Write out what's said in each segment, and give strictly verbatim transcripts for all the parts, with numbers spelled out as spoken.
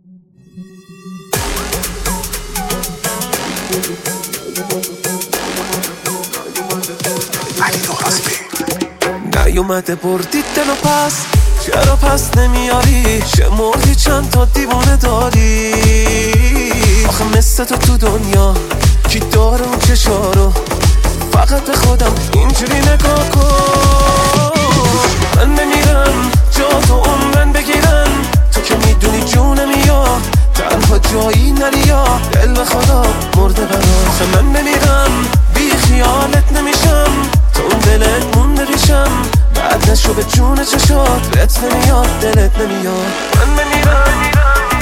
نیومده بردی دلو پس، چرا پس نمیاری؟ شمردی چند تا دیوانه داری؟ آخه مثل تو تو دنیا کی داره اون چشارو؟ فقط به خودم اینجوری نگاه کن. من بمیرم جا تو عمرن بگیرن، تو که میدونی جونم یا تنها جایی نری یا دل به خدا مرده برا. آخه من بمیرم بی خیالت نمیشم، تو اون دلت مونده ریشم، بعد نشو به جون چشات رت نمیاد دلت نمیاد. من بمیرم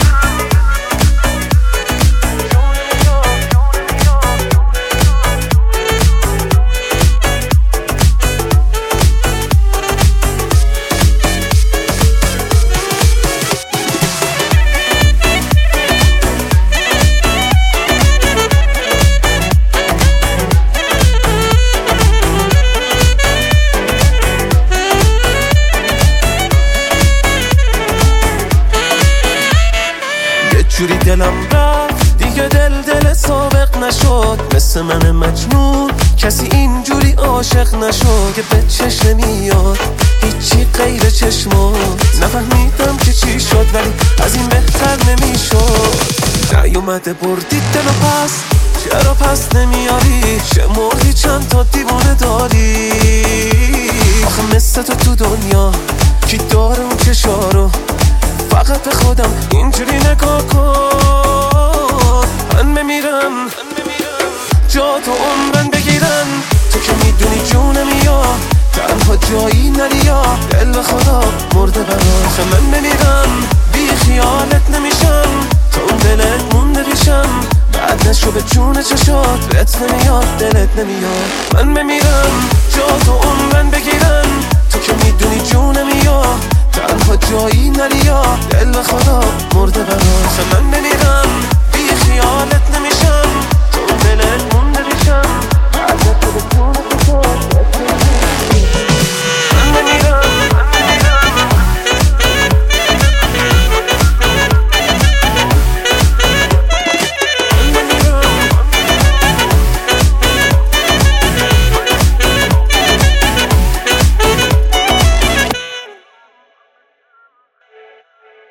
جوری دلم رفت دیگه دل دل سابق نشد، مثل من مجنون کسی اینجوری عاشق نشد که به چشم نمیاد هیچی غیر چشمات. نفهمیدم که چی شد ولی از این بهتر نمیشد. نیومده بردی دلو پس، چرا پس نمیاری؟ شمردی چند تا دیوانه داری؟ آخه مثل تو تو دنیا کی داره اون چشارو؟ فقط به خودم اینجوری نگاه کن. من بمیرم جا تو عمرن بگیرن، تو که میدونی جونم یا تنها جایی نری یا دل به خدا مرده برا. آخه من بمیرم بی خیالت نمیشم، تو اون دلت مونده ریشم، بعد نشو به جون چشات رت نمیاد دلت نمیاد. من بمیرم جا تو عمرن بگیرن،